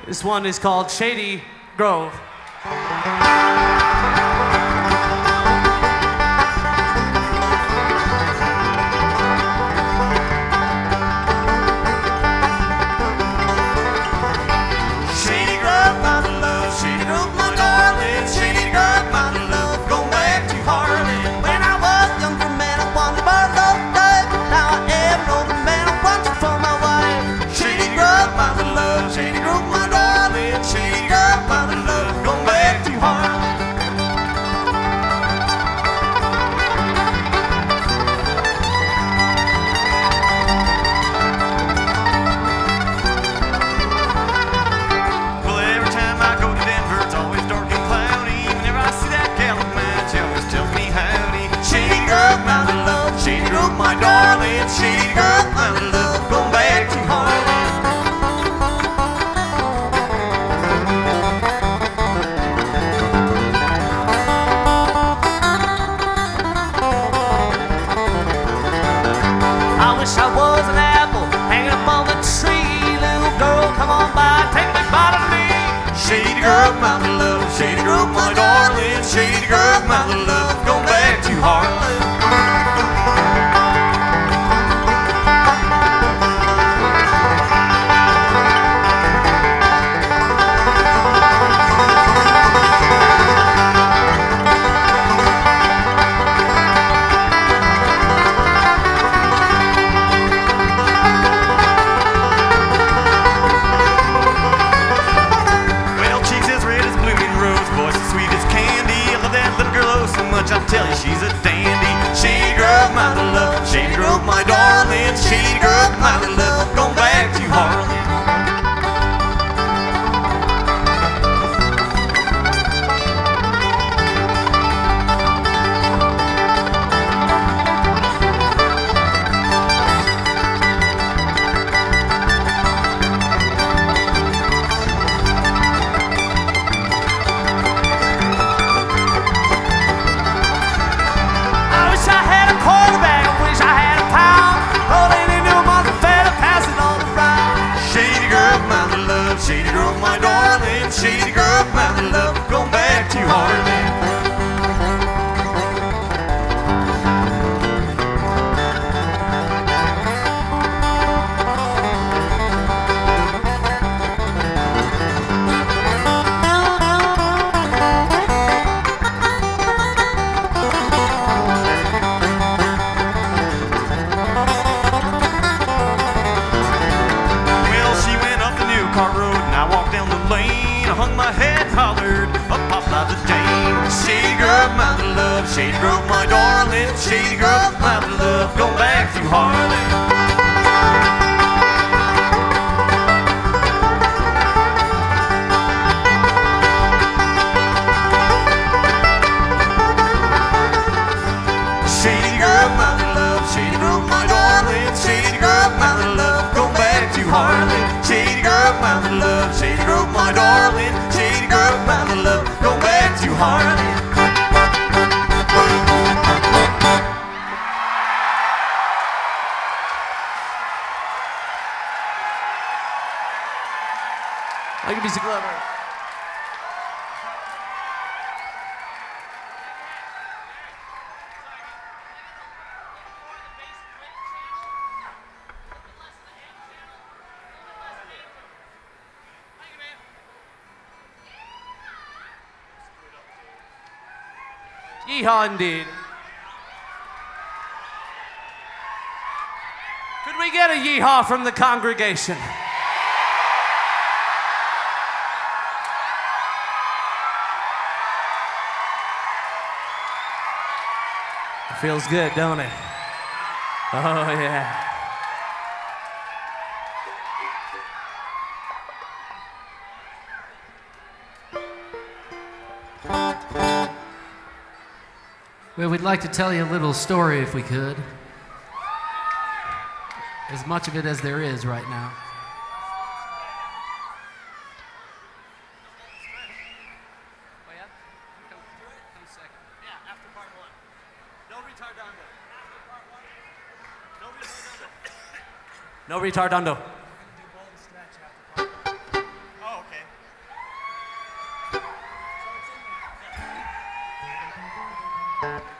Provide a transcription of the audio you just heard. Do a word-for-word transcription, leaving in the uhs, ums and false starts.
This one is called Shady Grove. Shady Grove, my love, Shady Grove, my darling, Shady Grove, my love, going back to Harlan. When I was a younger man, I wanted my love life. Now I am an older man, I want you for my wife. Shady Grove, my love, Shady Grove, my darling, Shady Grove, my love, going back to Harlan. Well, every time I go to Denver, it's always dark and cloudy. Whenever I see that gal of mine, she always tells me howdy. Shady Grove, my love, Shady Grove, my darling, Shady Grove, my love, going back to Harlan. I wish I was an apple hanging up on the tree. Little girl, come on by, take me by the knee. Shady Grove, my love, Shady Grove, my darling, Shady Grove, my love, going back to Harlan. Well, cheeks as red as blooming rose, voice as sweet as candy. I love that little girl oh so much, I tell you she's a dandy. Shady Grove, my love, Shady Grove, my darling, Shady Grove, my love, going back to Harlan. I wish I had a quarterback, I wish I had a pound. Rolling into a monster fella, pass it all around. Shady Grove, my love, Shady Grove, my darling, Shady Grove, my love, going back to Harlan. Well, she went up the new car road and I walked down the lane. I hung my head, hollered, up popped out the dame. Shady Grove, my love, Shady Grove, my darling, Shady Grove, my love, going back to Harlan. Shady Grove, my love, Shady Grove, my darling, Shady Grove, my love, going back to Harlan. Shady Grove, my love, Shady Grove, my darling, Shady Grove, my love, going back to Harlan. Thank you, Mister Glover. Yeehaw indeed. Could we get a yeehaw from the congregation? It feels good, don't it? Oh, yeah. Well, we'd like to tell you a little story if we could. As much of it as there is right now. No retardando. Oh, okay. Bye.